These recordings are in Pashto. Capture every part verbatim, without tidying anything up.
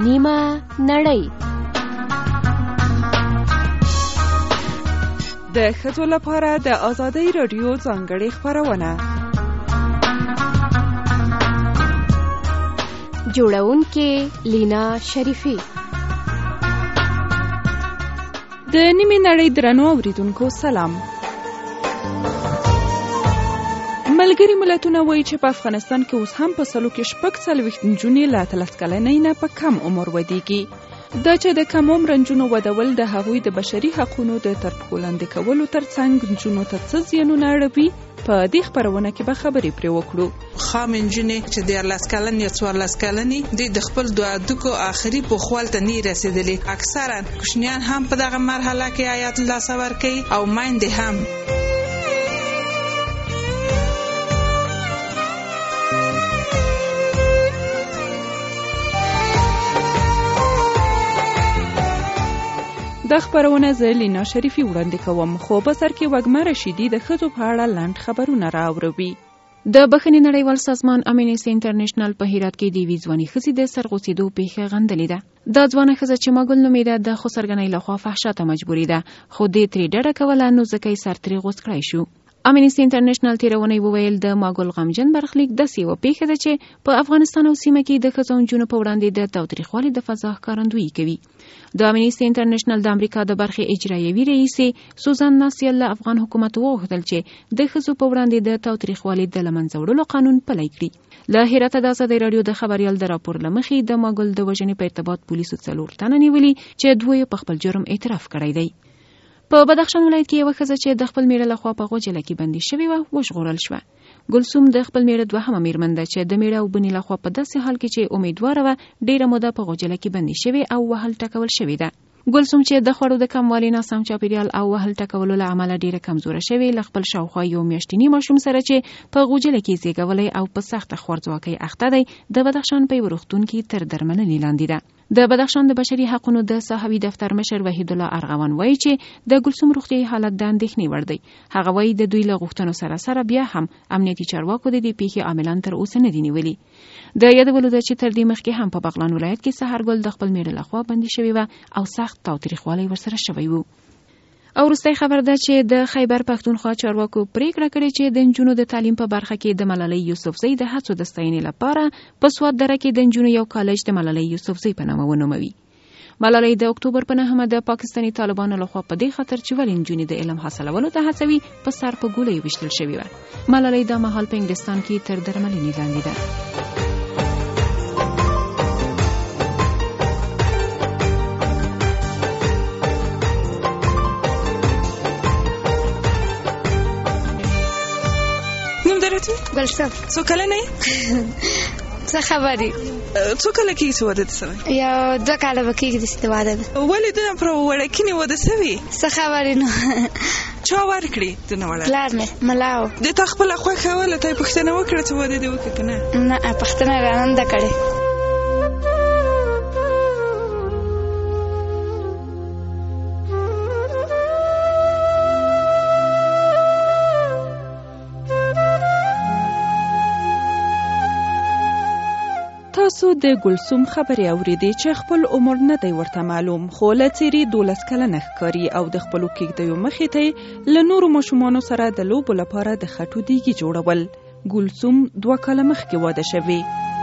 نیمه نړۍ. د ښځو لپاره د آزادۍ راډیو ځانګړې خپرونه. جوړونکې لینا شریفی. د نیمې نړۍ درنو اوریدونکو سلام. ملګري ملتونه وایي چې په افغانستان کې اوس هم په سلو کې شپږ څلوېښت نجونې له اتلس کلنۍ نه په کم عمر ودېږي. دا چې د کم عمره نجونو ودول د هغوی د بشري حقونو د تر پښو لاندې کولو ترڅنګ نجونو ته څه زیانونه اړوي، په دې خپرونه کې به خبرې پرې وکړو. خام نجونې چې دیارلس کلن یا څوارلس کلنې دي د خپل دوه هډوکو آخري پوخوال ته نه رسېدلي. اکثرا کوچنیان هم په دغه مرحله کې حیات الله صبر کوي او میندې هم. دا خبرونه زه لینا شریفی وړاندې کوم، خو په سر کې وږمه رشیدي د ښځو په اړه لنډ خبرونه راوړوي. د بخښنې نړیوال سازمان امنیسټي انټرنیشنل په هرات کې د یوې ځوانې ښځې د سرغوڅېدو پیښه غندلې ده. دا ځوانه ښځه چې مګل نومېده د خسرګنۍ لخوا فحشا ته مجبورې ده، خو دې ترې ډډه کوله نو ځکه یې سر ترې غوڅ کړی شو. امنیسټي انټرنیشنل تیرونی وویل د ماګل غمجن برخلیک داسې یوه پیښه ده چې په افغانستان او سیمه کې د ښځو او نجونو په وړاندې د تاوتریخوالي د فضا ښکارندویي کوي. د امنیسټي انټرنیشنل د امریکا د برخې اجرایوي رئیسې سوزان ناسیل له افغان حکومت وغوښتل چې د ښځو په وړاندې د تاوتریخوالي د له منځه وړلو قانون پلی کړي. له هراته د ازادۍ راډیو د خبریال د راپور له مخې د ماګل د وژنې په ارتباط پولیسو څلور تنه نیولي چې دوی په خپل جرم اعتراف کړی دی. په بدخشان ولایت کې یوه ښځه چې د خپل میړه لخوا په غوجله کې بندي شوې وه وژغورل شوه. ګلسوم د خپل میړه دوهمه میرمن ده چې د میړه او بنې لخوا په داسې حال کې چې امیدواره وه ډېره موده په غوجله کې بندي شوې او وهل ټکول شوې ده. ګلسوم چې د خوړو د کموالي، ناسم چاپیریال او وهل ټکولو له امله ډېره کمزوره شوې، له خپل شاوخوا یو میاشتني ماشوم سره چې په غوجله کې زیږولی او په سخته خوارځواکۍ اخته دی، د بدخشان په یوه روغتون کې تر درملنې لاندې ده. د بدخشان د بشري حقونو د صحوي دفتر مشر وحید الله ارغوان وایي چې د ګلسوم روغتیايي حالت د اندېښنې وړ دی. هغه وایي د دوی له غوښتنو سره سره بیا هم امنیتي چارواکو د دې پیښې عاملان تر اوسه نه دي نیولي. د یادولو ده چې تر دې مخکې هم په بغلان ولایت کې سحرګل د خپل میړه لخوا بندي شوې وه او سخت تاوتریخوالی ورسره شوی و. او وروستی خبر ده چې د خیبر پښتونخوا چارواکو پریکړه کړې چې د نجونو د تعلیم په برخه کې د ملالۍ یوسفزۍ د هڅو د ستاینې لپاره په سوات دره کې د نجونو یو کالج د ملالۍ یوسفزۍ په نامه ونوموي. ملالۍ د اکتوبر په نهمه د پاکستاني طالبانو لخوا په دې خاطر چې ولې نجونې د علم حاصلولو ته هڅوي په سر په ګولیو ویشتل شوې وه. ملالۍ دا مهال په انګلستان کې تر درملنې لاندې ده. ګلسم څو کلنه یې؟ څه خبرې؟ څو کله کېږي چې واده دې سوی؟ یو دوه کاله به کېږي چې واده ده. ولې دونه پر وړکینې واده سوي؟ څه خبرې نو چا ورکړې دونه وړه؟ پلار مې ملا و. د تا خپله خوښه وه، له تا یې پوښتنه وکړه چې واده دې وکړه که نه؟ نه پوښتنه یې رانه ده کړې. تاسو د ګلسوم خبرې اوریدې چې خپل عمر نه دی ورته معلوم، خو له څېرې دولس کلنه ښکاري او د خپلو کېږدیو مخې ته له نورو ماشومانو سره د لوبو لپاره د خټو دیګې جوړول. ګلسوم دوه کاله مخکې واده شوې.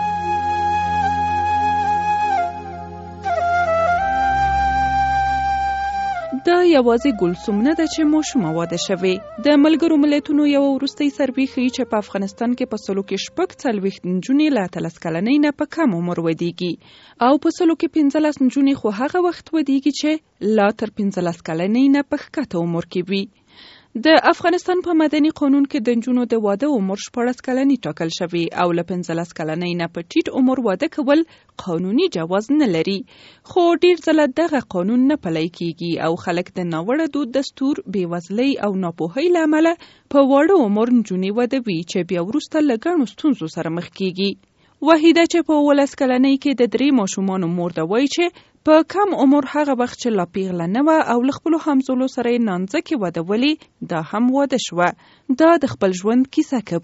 دا یوازې ګلسوم نه ده چې ماشومه واده شوې. د ملګرو ملتونو یو وروستی سروې ښیي چې په افغانستان کې په سلو کې شپږ څلوېښت نجونې له اتلس کلنۍ نه په کم عمر ودېږي او په سلو کې پنځلس نجونې خو هغه وخت ودېږي چې لا تر پنځلس کلنۍ نه په ښکته عمر کې وي. د افغانستان په مدني قانون کې د نجونو د واده عمر شپاړس کلنۍ ټاکل شوی او له پنځلس کلنۍ نه په ټیټ عمر واده کول قانوني جواز نه لري، خو ډیر ځله دغه قانون نه پلی کیږي او خلک د ناوړه دود، دستور، بېوزلۍ او ناپوهۍ له امله په واړه عمر نجونې ودوي چې بیا وروسته له ګڼو ستونزو سره مخ کیږي. وحیده چې په اوولس کلنۍ کې د درې ماشومانو مور ده وایي چې په کم عمر هغه وخت چې لا پیغله نه وه او له خپلو همزولو سره یې نانځکې ودولې، دا هم واده شوه. دا د خپل ژوند کیسه کوي.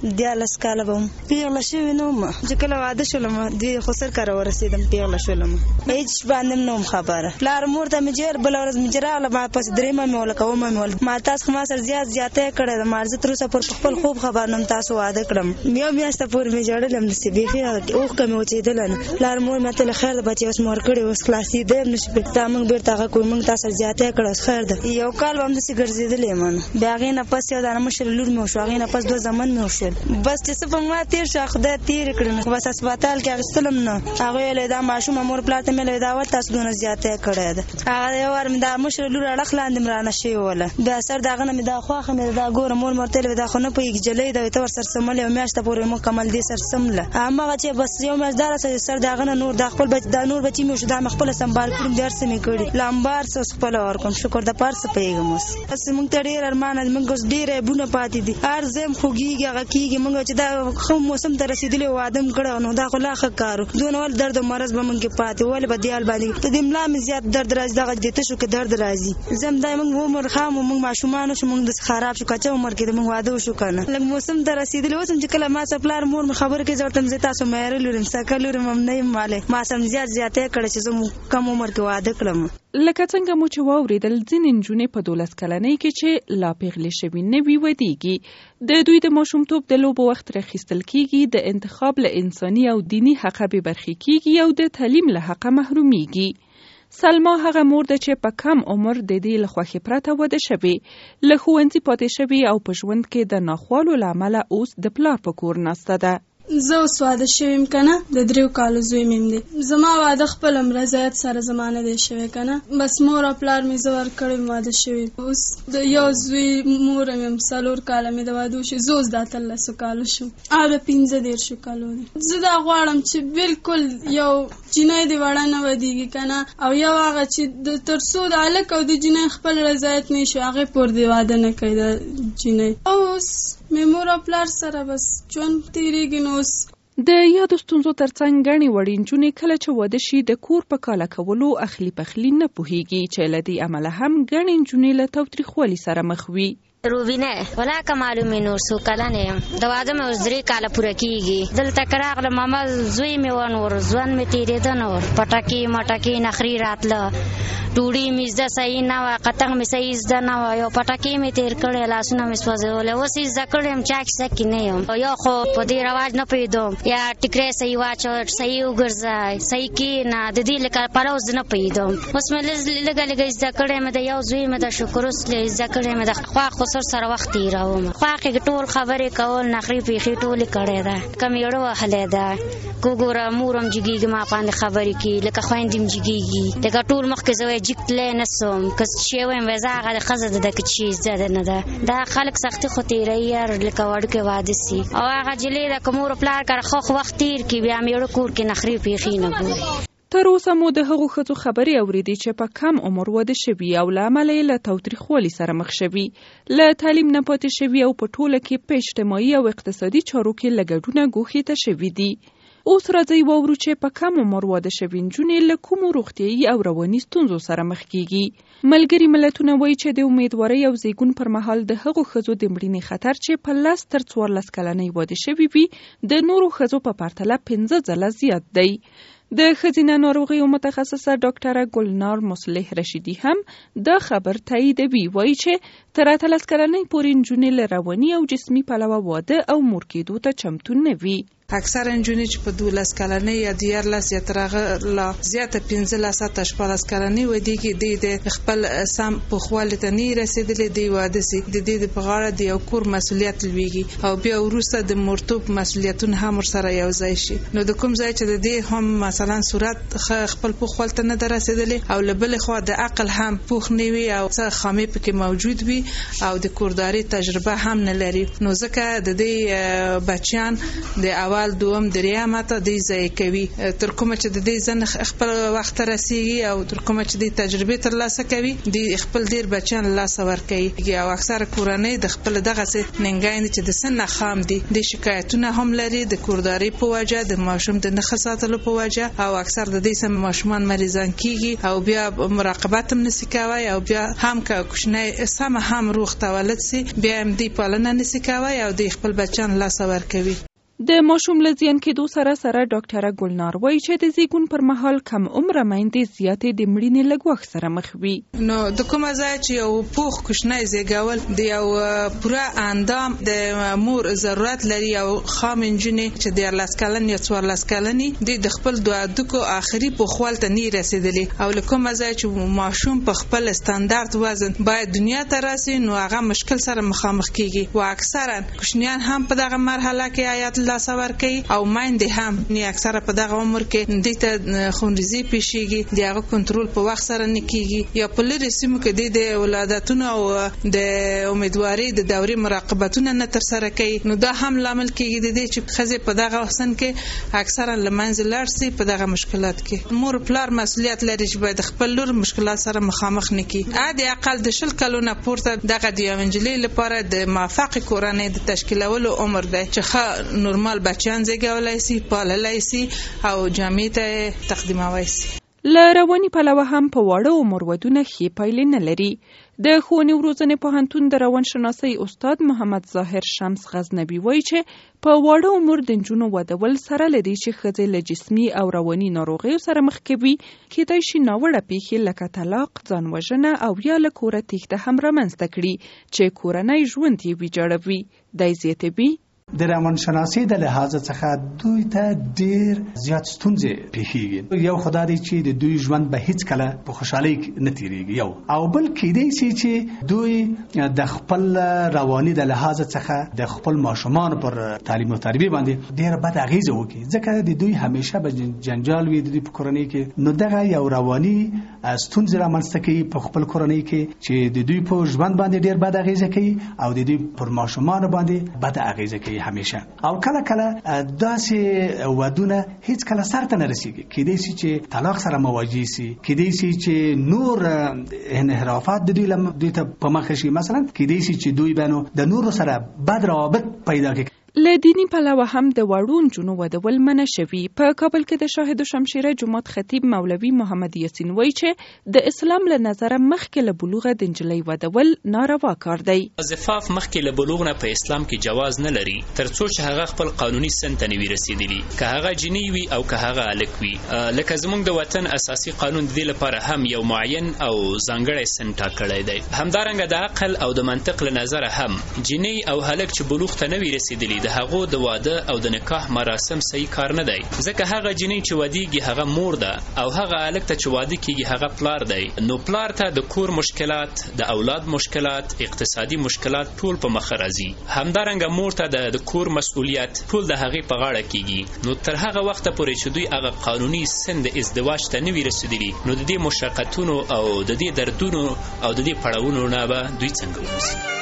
دیارلس کاله به وم پیغله شوې نه وم چې کله واده شولم د خسر کره ورسېدم پیغله شولم هېڅ باندې نه وم خبره پلار مور ته مې جیر بله ورځ مې جراغله ما پسې درېیمه مې وله کومه مې وله ما تاسو خو ما سره زیات زیاتی کړې ده ما زه تر اوسه پر خپل خوب خبر نه یم تاسو واده کړم یو میاشته پورې مې ژړلم داسې بیخي اوښکه مې وچېدله نه پلار مور مې ته خیر ده بچې اوس مور کړې اوس خلاصېدی هم نه شي دا موږ بېرته هغه کوو موږ تا سره زیاتی کړه اوس خیر ده یو کال به همداسې ګرځېدلی یم نو بیا هغې نه پس یو دانه مشره لور مې وشو هغې نه پس دوه زامن مې وشول بس چې څه په ما تېر شو خدای تېرې کړې نو بس هسپتال کې اخېستلم نه هغوی ویلی دا ماشومه مور پلار ته مې ویلی دا ول تاسو دونه زیاتی کړی ده هغه یو وار مې دا مشره لور اړخ لاندې مې رانه شوې وله بیا سر د هغه نه مې دا خواښه مې دا ګوره مور مې ورته ویلې دا خو نه پوهېږي جلۍ ده ته ورسره سملې یو میاشته پورې مکمل دې سره سمله هماغه چې بس یو میاشت دا راسه سر د هغه نه نور دا خپل بچ دا نور بچي مې وشو دا مې خپله سنبال کړم د هر څه مې کړي لامبار څه اوس خپله ورکړم شکر د پار څه پوهېږم اوس بس موږ ته ډېر ارمانه موږ اوس ډېر عیبونه پاتې دي هر ځای م خوږېږي هغه کېږي موږ چې دا ښه موسم ته رسېدلي واده م کړی نو دا خو لا ښه کار و دونه ولې درد او مرض به موږ کې پاتې ولې به دیال باندې د دې ملا مې زیات درد راځي دغه د تشو کې درد راځي زه هم دا موږ عمر خام و موږ ماشومان شو موږ داسې خراب شو کچه عمر کې د موږ واده وشو که نه لږ موسم ته رسېدلي اوس هم چې کله ما سره پلار مور مې خبرې کوي زه ورته م زه تاسو میره لور یم سکه لور یم هم نه یم مالی ما سره م زیات زیاتی کړی چې زه مو کم عمر کې واده کړم لکه څنګه مو چې واورېدل ځینې نجونې په دولس کلنۍ کې چې لا پیغلې شوي نه وي ودېږي د دوی د ماشومتوب د لوبو وخت راخیستل کېږي د انتخاب له انساني او دیني حقه بې برخې کېږي او د تعلیم له حقه محرومیږي سلما هغه مور ده چې په کم عمر د دې له خوښې پرته واده شوې له ښوونځي پاتې شوې او په ژوند کې د ناخوالو له امله اوس د پلار په کور ناسته ده زه اوس واده شوی یم که نه د دریو کالو زوی مې دی زما واده خپله رضایت سره زما نه دی شوی که نه بس مور او پلار مې زه ورکړی یم واده شوي اوس د یو زوی مور یم څلور کاله مې د واده وشي زه اوس د اتلسو کالو شو او د پنځه دېرشو کالو دی زه دا غواړم چې بالکل یو جینۍ دې وړه نه ودېږي که نه او یو هغه چې تر څو د هلک او د جینۍ خپل رضایت نه شي هغې پورې دې واده نه کوي د جینۍ اوس مې مور او پلار سره بس ژوند تېرېږي نو د یادو ستونزو ترڅنګ ګڼې وړې نجونې کله چې واده شي د کور په کاله کولو اخلي پخلي نه پوهېږي چې له دې امله هم ګڼې نجونې له تاوتریخوالي سره مخ وي روبینه ولا که معلومې نور څو کلن یم د واده مې اوس درې کاله پوره کېږي دلته که راغلم ماما زوی مې و نور ژوند مې تېرېده نور پټکې مټکې نخرې راتله ډوډۍ مې زده صحیح نه وه قطنګ مې صحیح زده نه وه یو پټکې مې تېر کړی لاسونه مې سوځولی اوس یې زده کړی یم چا کیسه کې نه یم یو خو په دې رواج نه پوهېدم یا ټیکری صحیح واچوه صحیح وګرځه صحیح کښېنه د دې لکه پلو زه نه پوهېدم اوس مې لږه لږه زده کړی مې د یو زوی مې د شکر اوس زده کړی مې د خوا خسر سره وخت تېروم خواښې ټول خبرې کول نخرې پیښې ټولې کړې ده که مېړه وهلی ده که وګوره مور هم جګېږي ما باندې خبرې کوي لکه خویندې هم جګېږي لکه ټول مخکې زه وایي جګ تللی نه سم که شی وایم وایي زه هغه د ښځه ده ده که چې زده نه ده دا خلک سختي خو تېروي یار لکه وړوکی واده سي او هغه جلۍ ده که مور پلار کره ښه وخت تېر کړي بیا مېړه کور کې نخرې پیښې نه ګوري تر اوسه مو د هغو ښځو خبرې اورېدې چې په کم عمر واده شوي او له امله یې له تاوتریخوالي سره مخ شوي له تعلیم نه پاتې شوي او په ټوله کې په اجتماعي او اقتصادي چارو کې له ګډونه ګوښې ته شوي دي اوس راځئ واورو چې په کم عمر واده شوي نجونې له کومو روغتیایي او رواني ستونزو سره مخ کېږي ملګري ملتونه وایي چې د امیدوارۍ او زیږون پر مهال د هغو ښځو د مړینې خطر چې په لس تر څوارلس کلنۍ واده شوي وي د نورو ښځو په پرتله پنځه ځله زیات دی د ښځینه ناروغیو متخصصه ډاکټره ګلنار مصلح رشیدي هم دا خبر تاییدوي وایي چې تر اتلس کلنۍ پورې نجونې له رواني او جسمي پلوه واده او مور کېدو ته چمتو نه وي اکثر نجونې چې په دولس کلنۍ یا دیارلس یا تر هغه لا زیاته پنځلس تر شپاړس کلنۍ ودېږي دوی د خپل سم پوخوالي ته نه رسېدلي دوی واده سي د دې په غاړه د یو کور مسؤلیت لویږي او بیا وروسته د مورتوب مسؤلیتونه هم ورسره یو ځای شي نو د کوم ځای چې د دې هم مثلا صورت خپل پوخوال ته نه رسېدلي او له بلې خوا د عقل هم پوخ نه وي او څه خامې پکې موجود وي او د کورداري تجربه هم نه لري نو ځکه د دې بچیان د اول دوم دریم ته د ځای کوي تر کومه چې د دې ځن خپل وخت رسیږي او تر کومه چې د تجربه تر لاسه کوي د خپل ډیر بچیان لاسه ور کوي او اکثر کورنۍ د خپل دغه ننګاین چې د سن خام دي د شکایتونه هم لري د کورداري په وجه د ماشوم د نخښاتلو په وجه او اکثر د دې سم ماشومان مریضان کیږي او بیا مراقبت هم نسی کوي او بیا هم که کوښنۍ سم هم روغ تولد سي بیا هم دی پالنه نسی کوي او دی خپل بچان لاس ورکوي. د ماشوم له زیان کېدو سره سره ډاکټره ګلنار وایي چې د زیږون پر مهال کم عمره میندې زیاتې د مړینې له ګواښ سره مخ وي. نو د کومه ځای چې یو پوخ کوچنی زیږول د یو پوره اندام د مور ضرورت لري او خام نجونې چې دیارلس کلن یا څوارلس کلنې د خپل دوه هډوکو آخري پوخوالي ته نه رسیدلي او له کومه ځای چې ماشوم په خپل استاندارد وزن باید دنیا ته راسي نو هغه مشکل سره مخامخ کیږي او اکثرا کوچنیان هم په دغه مرحله کې آیات لاسور کوي او مایندې هم نه اکثره په دغه عمر کې د ته خونریزي پیښیږي د هغه کنټرول په وخت سره نه کیږي یا په لري سیمو کې د ولادتونو او د امیدواري د دوري مراقبتونه نه تر سره کوي نو دا هم لامل کیږي د چې خزه په دغه وسن کې اکثرا لمنځ لارسي په دغه مشکلات کې مور پلار مسؤلیت لري چې باید خپل لور مشکلات سره مخامخ نکي عادي اقل د شل کلونه پورته دغه د انجلۍ لپاره د موافق کورنۍ د تشکیلولو عمر دی چې ښه نورمال بچیان زیږولای شي پاللای شي او جامع ته تقدیموي شي. له رواني پلوه هم په واړه عمر ودونه ښې پایلې نه لري. د ښوونې او روزنې پوهنتون د روانشناسۍ استاد محمد ظاهر شمس غزنبي وایي چې په واړه عمر د نجونو ودول سره له دې چې ښځې له جسمي او رواني ناروغیو سره مخ کوي کیدای شي ناوړه پیښې لکه طلاق ځان وژنه او یا له کوره تېښته هم رامنځته کړي چې کورنی ژوند یې ویجاړوي. دی زیاتوي د روانشناسۍ د لحاظ څخه دوی ته ډیر زیات ستونزې پیښیږي. یو خدای دی چې د دوی ژوند به هیڅ کله په خوشحالۍ نه تیریږي یو او بل کېدای شي چې دوی د خپل رواني د لحاظ څخه د خپل ماشومان پر تعلیم او تربیه باندې ډیر بد اغیزه وکړي ځکه د دوی همیشه به جنجال وي د دوی په کورنۍ کې نو دغه یو رواني ستونزې رامنځته کوي په خپل کورنۍ کې چې د دوی په ژوند باندې ډیر بد اغیزه کوي او د دوی پر ماشومان باندې بد اغیزه کوي همیشه او کله کله داسې ودونه هیڅ کله سر ته نه رسیږي کېدای شي چې طلاق سره مواجه شي کېدای شي چې نور انحرافات د دوی لم دوی ته په مخ شي مثلا کېدای شي چې دوی بنو د نور سره بد روابط پیدا کوي. له دینی پلوه هم د وړو نجونو ودول منع شوي. په کابل کې د شاهد شمشیره جومات خطیب مولوي محمد یاسین وایي چې د اسلام له نظره مخکې له بلوغه د نجلۍ ودول ناروا کار دی. زفاف مخکې له بلوغ نه په اسلام کې جواز نه لري ترڅو چې هغه خپل قانوني سن ته نه وي رسیدلی که هغه جنۍ وي او که هغه هلک وي. لکه زموږ د وطن اساسي قانون د دې لپاره هم یو معین او ځانګړی سن ټاکلی دی. همدارنګه د عقل او د منطق له نظره هم جنۍ او هلک چې بلوغ ته نه وي رسیدلی د هغو د واده او د نکاح مراسم صحیح کار نه دی ځکه هغه جنۍ چې ودیږي هغه مور ده او هغه هلک ته چې واده کیږي هغه پلار دی. نو پلار ته د کور مشکلات د اولاد مشکلات اقتصادي مشکلات ټول په مخه راځي. همدارنګه مور ته د کور مسؤلیت ټول د هغې په غاړه کیږي. نو تر هغه وخته پورې چې دوی هغه قانوني سن د ازدواج ته نه وي رسیدلي نو د دې مشقتونو او د دې دردونو او د دې پړاوونو نه به دوی څنګه ووځي.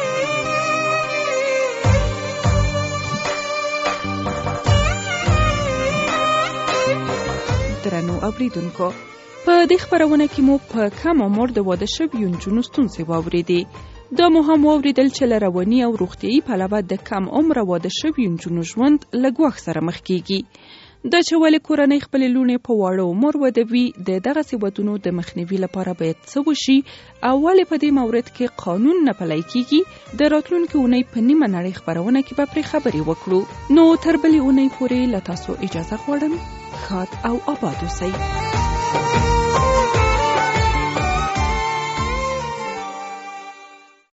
درنو اوریدونکو په دې خبرونه کې مو په کم عمر د واده شویو نجونو ستونزې واورېدې. دا مو هم واورېدل چې له رواني او روغتیایي پلوه د کم عمره واده شویو نجونو ژوند له ګواښ سره مخ کیږي. دا چې ولې کورنۍ خپلې لوڼې په واړه عمر ودوي د دغسې ودونو د مخنیوي لپاره باید څه وشي او ولې په دې مورد کې قانون نه پلی کیږي د راتلونکې اونۍ په نیمه نړۍ خپرونه کې به پرې خبرې وکړو. نو تر بلې اونۍ پورې له تاسو اجازه غواړم. ښاد او آباد اوسئ.